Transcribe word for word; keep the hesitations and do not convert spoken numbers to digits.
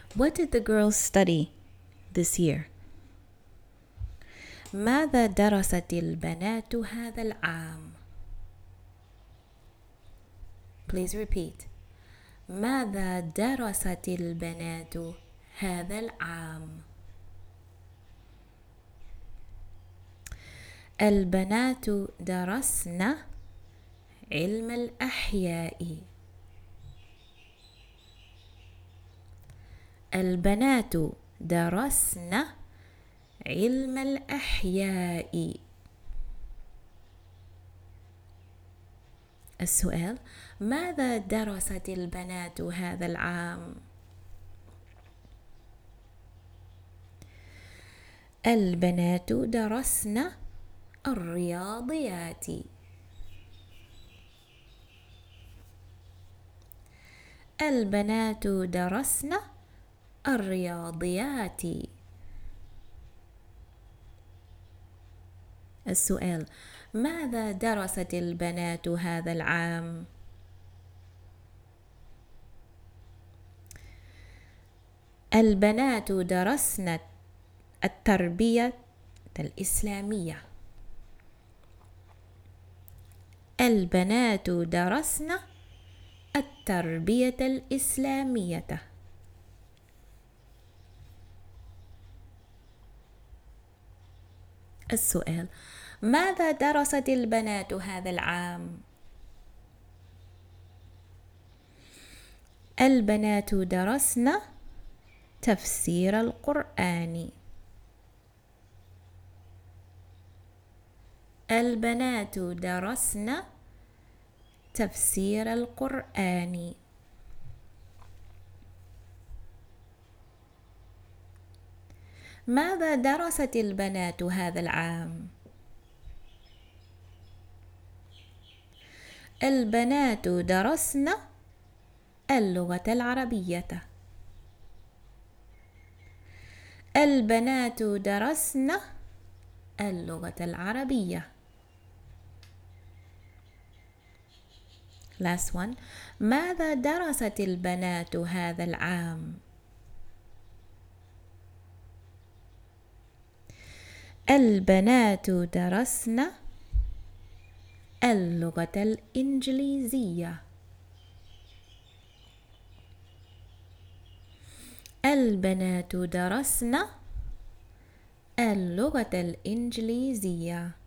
What did the girls study this year? ماذا درست البنات هذا العام؟ Please repeat. ماذا درست البنات هذا العام؟ البنات درسن علم الأحياء. البنات درسن علم الأحياء. السؤال: ماذا درست البنات هذا العام؟ البنات درسن الرياضيات. البنات درسن الرياضيات. السؤال: ماذا درست البنات هذا العام؟ البنات درسن التربية الإسلامية. البنات درسن التربية الإسلامية. السؤال: ماذا درست البنات هذا العام؟ البنات درسن تفسير القرآن. البنات درسن تفسير القرآن. ماذا درست البنات هذا العام؟ البنات درسن اللغة العربية. البنات درسن اللغة العربية. Last one. ماذا درست البنات هذا العام؟ البنات درسن اللغة الإنجليزية. البنات درسن اللغة الإنجليزية.